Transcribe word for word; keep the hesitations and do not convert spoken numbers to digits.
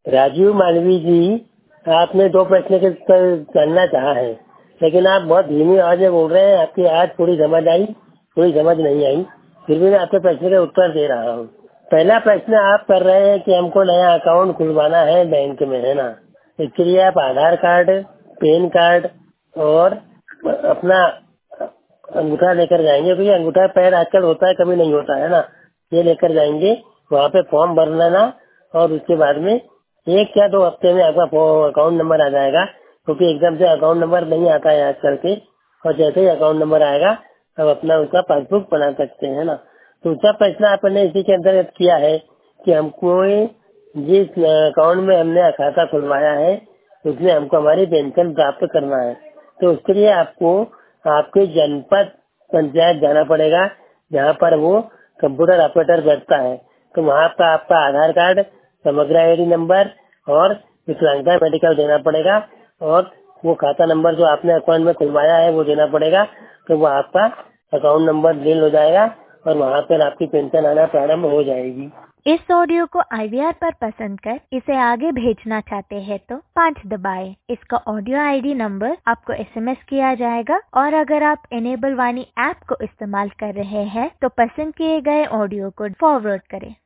राजीव मालवी जी, आपने दो प्रश्न के उत्तर जानना चाहा है, लेकिन आप बहुत धीमी आवाज में बोल रहे हैं। आपकी आवाज थोड़ी समझ आई, थोड़ी समझ नहीं आई, फिर भी मैं आपके प्रश्न का उत्तर दे रहा हूँ। पहला प्रश्न आप कर रहे हैं कि हमको नया अकाउंट खुलवाना है बैंक में, है ना। इसके लिए आप आधार कार्ड, पैन कार्ड और अपना अंगूठा लेकर जाएंगे, क्योंकि अंगूठा पैर आजकल होता है, कभी नहीं होता है ना। ये लेकर जाएंगे, वहाँ पे फॉर्म भर लेना और उसके बाद में एक या दो हफ्ते में आपका अकाउंट नंबर आ जाएगा, क्योंकि एकदम से अकाउंट नंबर नहीं आता है आजकल के। और जैसे ही अकाउंट नंबर आएगा तब अपना उसका पासबुक बना सकते हैं ना। दूसरा प्रश्न आपने इसी के अंतर्गत किया है कि हमको जिस अकाउंट में हमने खाता खुलवाया है उसमें हमको हमारी पेंशन प्राप्त करना है। तो उसके लिए आपको आपके जनपद पंचायत जाना पड़ेगा, जहाँ पर वो कंप्यूटर ऑपरेटर बैठता है। तो वहाँ पर आपका Aadhaar card, Samagra ID number और विकलांगता मेडिकल देना पड़ेगा, और वो खाता नंबर जो आपने अकाउंट में खुलवाया है वो देना पड़ेगा। तो वो आपका अकाउंट नंबर डील हो जाएगा और वहाँ पर आपकी पेंशन आना प्रारंभ हो जाएगी। इस ऑडियो को आई वी आर पर पसंद कर इसे आगे भेजना चाहते हैं तो पाँच दबाएं। इसका ऑडियो आई डी नंबर आपको एस एम एस किया जाएगा, और अगर आप इनेबल वाणी ऐप को इस्तेमाल कर रहे हैं तो पसंद किए गए ऑडियो को फॉरवर्ड करें।